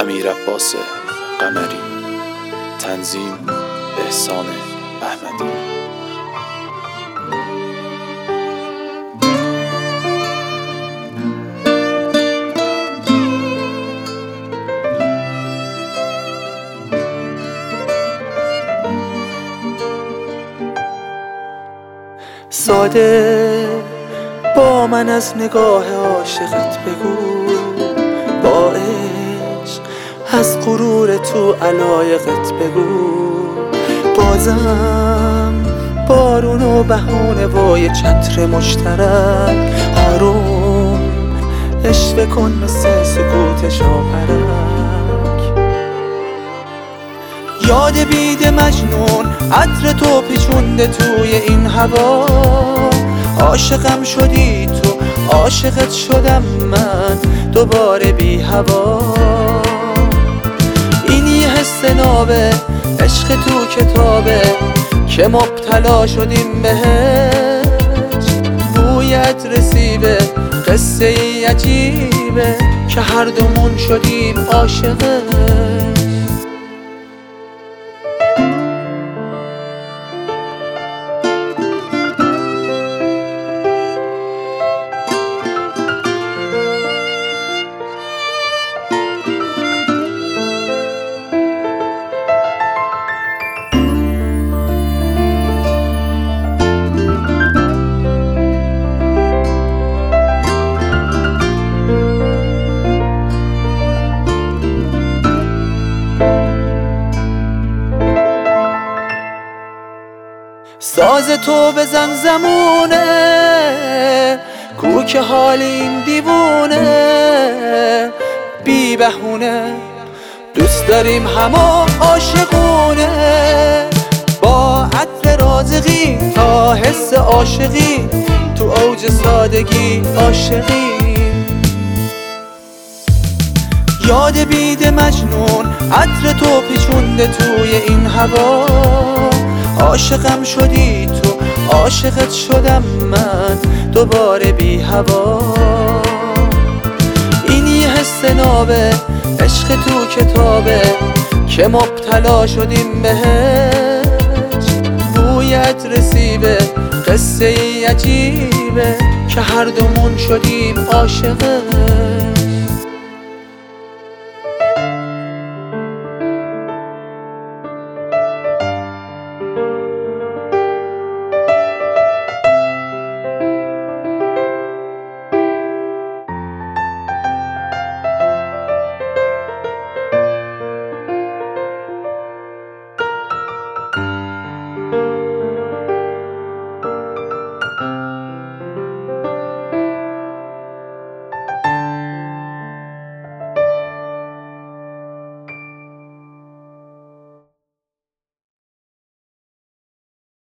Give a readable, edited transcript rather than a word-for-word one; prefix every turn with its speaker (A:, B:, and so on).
A: امیرعباس قمری. تنظیم احسان احمدی.
B: ساده با من از نگاه عاشقت بگو، با عشق از غرور تو علایقت بگو. بازم بارون و بهونه و یه چتر مشترک، آروم اشوه کن مثل سکوت شاپرک. یاد بید مجنون عطر تو پیچونده توی این هوا. عاشقم شدی تو، عاشقت شدم من دوباره بی هوا. اینی حس نابه، عشق تو کتابه که مبتلا شدیم بهش. بویت رسیبه، قصه ای عجیبه که هر دومون شدیم عاشقه. ساز تو بزن زمونه، کو که حال این دیوونه. بی بهونه دوست داریم همه عاشقونه. با عطر رازقی تا حس عاشقی، تو اوج سادگی عاشقی. یاد بید مجنون عطر تو پیچونده توی این هوا. عاشقم شدی تو، عاشقت شدم من دوباره بی هوا. اینی حس نابه، عشق تو کتابه که مبتلا شدیم بهش. بویت رسیبه، قصه ای عجیبه که هر دومون شدیم عاشقه.